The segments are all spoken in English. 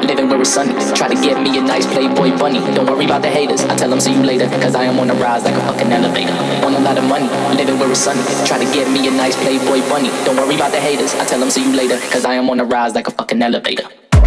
living where it's sunny. Try to get me a nice Playboy bunny. Don't worry about the haters, I tell them see you later. Cause I am on the rise like a fucking elevator. Want a lot of money, living where it's sunny. Try to get me a nice Playboy bunny. Don't worry about the haters, I tell them see you later. Cause I am on the rise like a fucking elevator.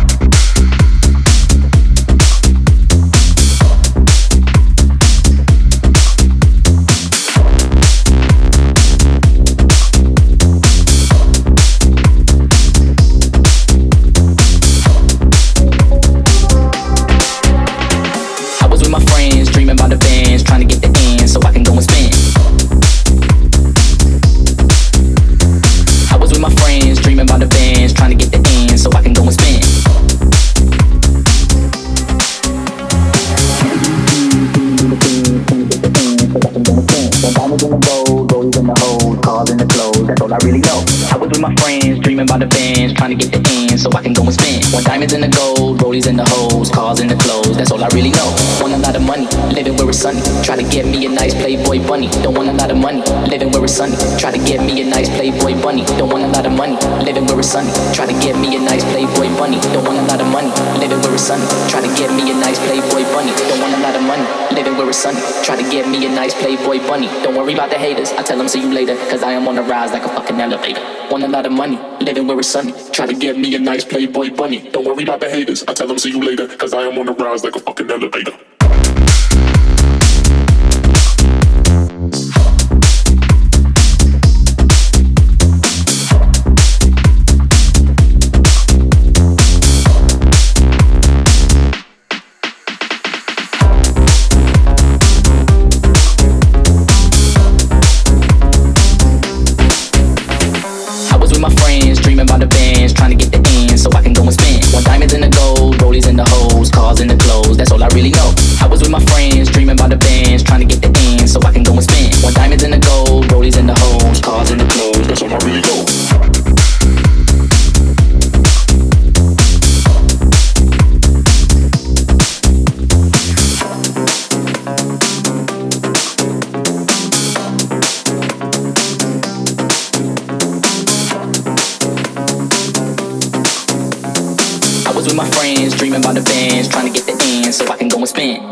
Trying to get the end so I can go and spin. I was with my friends dreaming about the bands, trying to get the end so I can go and spin. Diamonds in the gold, rollies in the holes, cars in the clothes, that's all I really know. I was with my friends dreaming about the bands, trying to get the end so I can go and spin. Want diamonds in the gold, rollies in the holes, cars in the clothes, that's all I really know. Want a lot of money, living where it's sunny. Try to get me a nice Playboy bunny. Don't want a lot of money, living where it's sunny. Try to get me a nice Playboy bunny. Don't want a lot of money, living where it's sunny. Try to get me a nice Playboy bunny. Don't want a lot of money, living where it's sunny. Try to get me a nice Playboy bunny. Don't want a lot of money, living where it's sunny. Try to get me a nice Playboy bunny. Don't worry about the haters, I tell them see you later. Cause I am on the rise like a fucking elevator. Want a lot of money, living where it's sunny. Try to get me a nice Playboy bunny. Don't worry about the haters, I tell them see you later. Cause I am on the rise like a fucking elevator. About the bands, trying to get the end so I can go and spin. Want diamonds in the gold, rollies in the holes, cars in the clothes, that's all I really know. I was with my friends, dreaming about the bands, trying to get the end so I can go and spin. Want diamonds in the gold, rollies in the holes, cars in the clothes, that's all I really know. With my friends, dreaming about the bands, trying to get the end so I can go and spin.